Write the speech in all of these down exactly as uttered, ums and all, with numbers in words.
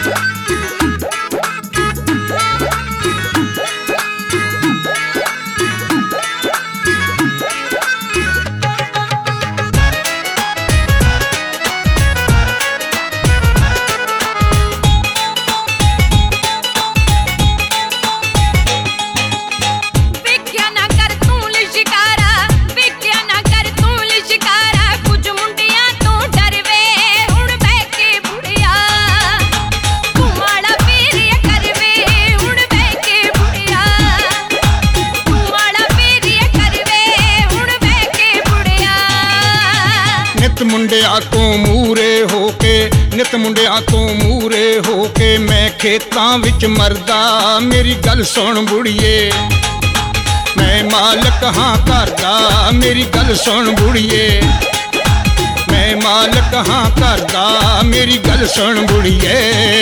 ਮੁੰਡਿਆਂ ਤੋਂ ਮੂਰੇ ਹੋ ਕੇ ਨਿਤ ਮੁੰਡਿਆਂ ਤੋਂ ਮੂਰੇ ਹੋ ਕੇ ਮੈਂ ਖੇਤਾਂ ਵਿੱਚ ਮਰਦਾ। ਮੇਰੀ ਗੱਲ ਸੁਣ ਬੁੜੀਏ, ਮੈਂ ਮਾਲਕ ਹਾਂ ਘਰ ਦਾ। ਮੇਰੀ ਗੱਲ ਸੁਣ ਬੁੜੀਏ, ਮੈਂ ਮਾਲਕ ਹਾਂ ਘਰ ਦਾ। ਮੇਰੀ ਗੱਲ ਸੁਣ ਬੁੜੀਏ।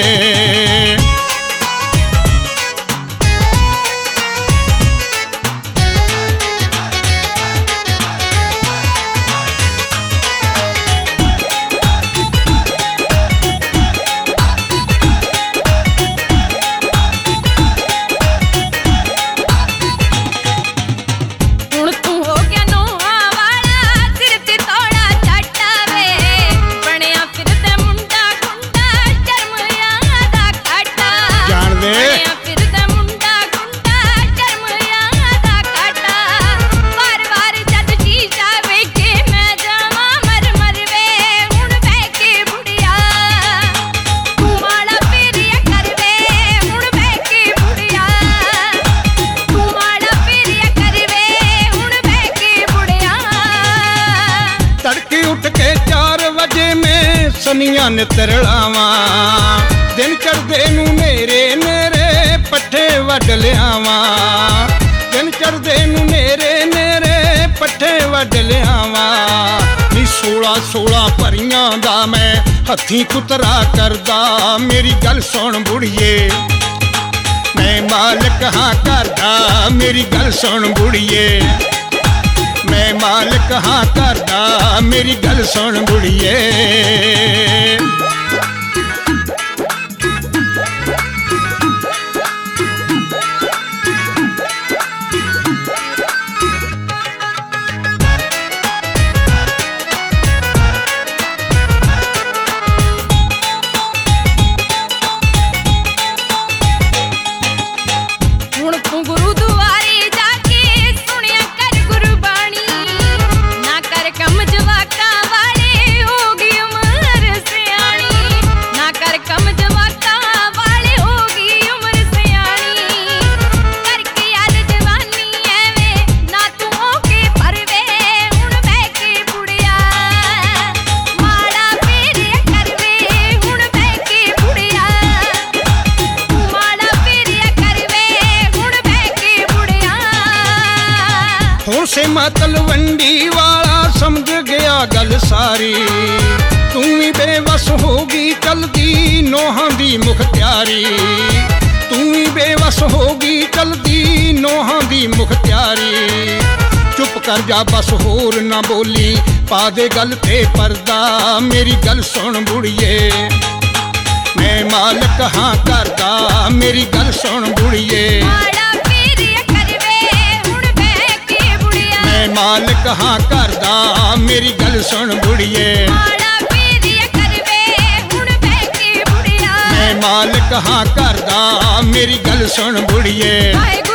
ਸਨੀਆਂ ਨਿਤਰਲਾਵਾਂ ਦਿਨ ਚੜ੍ਹਦੇ ਨੂੰ ਨੇਰੇ ਨੇਰੇ ਪੱਠੇ ਵੱਢ ਲਿਆਵਾਂ। ਦਿਨ ਚੜ੍ਹਦੇ ਨੂੰ ਨੇਰੇ ਨੇਰੇ ਪੱਠੇ ਵੱਢ ਲਿਆਵਾਂ। ਨੀ ਸੋਲਾਂ ਸੋਲਾਂ ਭਰੀਆਂ ਦਾ ਮੈਂ ਹੱਥੀਂ ਕੁਤਰਾ ਕਰਦਾ। ਮੇਰੀ ਗੱਲ ਸੁਣ ਬੁੜੀਏ, ਮੈਂ ਮਾਲਕ ਹਾਂ ਘਰ ਦਾ। ਮੇਰੀ ਗੱਲ ਸੁਣ ਬੁੜੀਏ, ਮੈਂ ਮਾਲਕ ਹਾਂ ਘਰ ਦਾ। ਮੇਰੀ ਗੱਲ ਸੁਣ ਬੁੜੀਏ। ਹੁਣ ਤੂੰ ਗੁਰੂ ਦੁਆਰੇ ਜਾ ਕੇ ਸੁਣਿਆ ਕਰ ਗੁਰਬਾਣੀ। ਨਾ ਕਰ ਕੰਮ ਜਵਾਕਾਂ ਵਾਲੇ ਹੋ ਗਈ ਉਮਰ ਸਿਆਣੀ। ਨਾ ਕਰ ਕੰਮ ਜਵਾਕਾਂ ਵਾਲੇ ਹੋ ਗਈ ਉਮਰ ਸਿਆਣੀ। ਕਰਕੇ ਯਾਦ ਜਵਾਨੀ ਐਵੇਂ ਨਾ ਤੂੰ ਹੋ ਕੇ ਪਰਵੇ। ਹੁਣ ਬਹਿ ਕੇ ਬੁੜਿਆ ਮਾੜਾ ਫੇਰਿਆ ਕਰਵੇ। ਹੁਣ ਬਹਿ ਕੇ ਬੁੜਿਆ ਤੂੰ ਮਾੜਾ ਫੇਰਿਆ ਕਰਵੇ। ਹੁਣ ਬਹਿ ਕੇ ਬੁੜਿਆ ਹੁਣ ਸੇ ਮਾਤਲ ਵੰਡੀ ਵਾਲਾ ਸਮਝ ਗਿਆ ਗੱਲ ਸਾਰੀ। ਤੂੰ ਵੀ ਬੇਵਸ ਹੋ ਗਈ ਚਲਦੀ ਨੋਹਾਂ ਦੀ ਮੁਖਤਿਆਰੀ। ਤੂੰ ਵੀ ਬੇਵਸ ਹੋ ਗਈ ਚਲਦੀ ਨੋਹਾਂ ਦੀ ਮੁਖਤਿਆਰੀ। ਚੁੱਪ ਕਰ ਜਾ ਬਸ ਹੋਰ ਨਾ ਬੋਲੀ, ਪਾ ਦੇ ਗੱਲ ਤੇ ਪਰਦਾ। ਮੇਰੀ ਗੱਲ ਸੁਣ ਬੁੜੀਏ, ਮੈਂ ਮਾਲਕ ਹਾਂ ਘਰ ਦਾ। ਮੇਰੀ ਗੱਲ ਸੁਣ ਬੁੜੀਏ, ਮਾੜਾ ਫੇਰਿਆ ਕਰਵੇ। ਹੁਣ ਬਹਿ ਕੇ ਬੁੜਿਆ ਮੈਂ ਮਾਲਕ ਹਾਂ ਘਰ ਦਾ। ਮੇਰੀ ਗੱਲ ਸੁਣ ਬੁੜੀਏ, ਮਾੜਾ ਫੇਰਿਆ ਕਰਵੇ। ਹੁਣ ਬਹਿ ਕੇ ਬੁੜਿਆ ਮੈਂ ਮਾਲਕ ਹਾਂ ਘਰ ਦਾ। ਮੇਰੀ ਗੱਲ ਸੁਣ ਬੁੜੀਏ।